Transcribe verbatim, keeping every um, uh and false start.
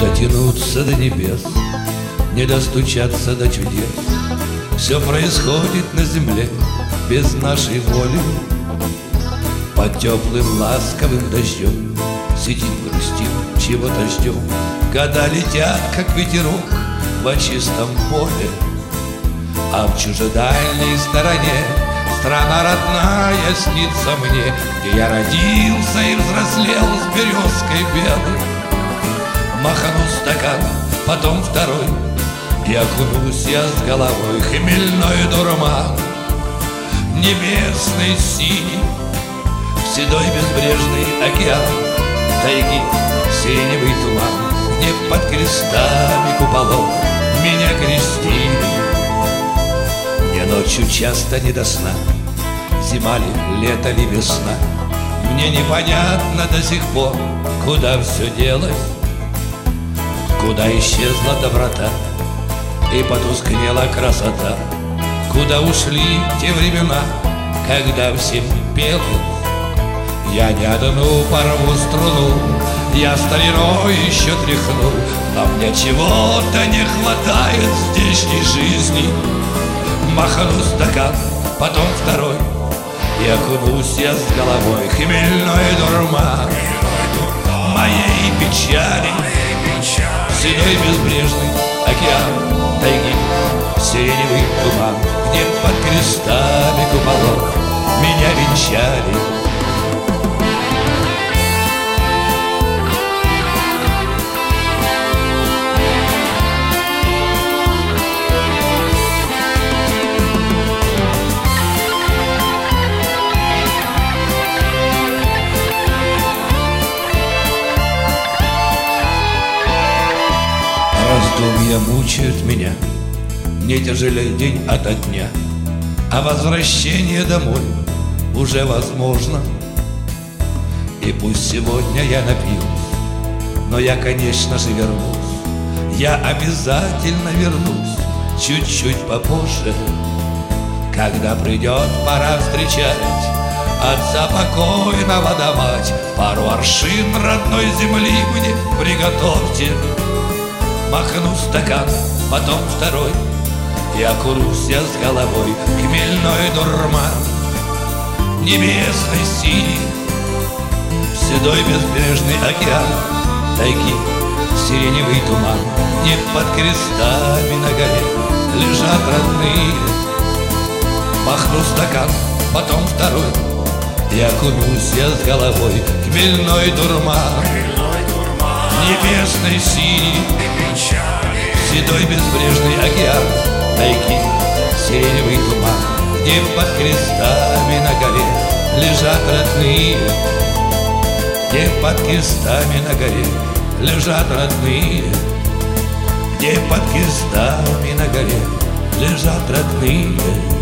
дотянуться до небес, не достучаться до чудес. Все происходит на земле без нашей воли. Под теплым ласковым дождем сидим, грустим, чего-то ждем. Года летят, как ветерок во чистом поле. А в чужедальней стороне страна родная снится мне, где я родился и взрослел с березкой белой. Махану стакан, потом второй, и окунусь я с головой в хмельной дурман. Небесный синий, седой безбрежный океан, тайги, сиреневый туман, где под крестами куполов меня крестили. Мне ночью часто не до сна, зима ли, лето ли, весна. Мне непонятно до сих пор, куда все делось, куда исчезла доброта и потускнела красота, куда ушли те времена, когда всем пелось. Я не одну порву струну, я стариной еще тряхну, но мне чего-то не хватает здешней жизни. Махану стакан, потом второй, и окунусь я с головой в хмельной дурман моей печали. Седой безбрежный океан, тайги, сиреневый туман, где под крестами куполов меня венчали. Раздумья мучают меня, не тяжелее день ото дня, а возвращение домой уже возможно. И пусть сегодня я напьюсь, но я, конечно же, вернусь. Я обязательно вернусь чуть-чуть попозже, когда придет пора встречать отца покойного да мать. Пару аршин родной земли мне приготовьте. Махну стакан, потом второй, и окунусь я с головой в хмельной дурман. Небесный синий, седой безбрежный океан, тайги, сиреневый туман, где под крестами на горе лежат родные. Махну стакан, потом второй, и окунусь я с головой в хмельной дурман. Небесный синий, седой безбрежный океан, тайги, сиреневый туман, где под крестами на горе лежат родные. Где под крестами на горе лежат родные, где под крестами на горе лежат родные.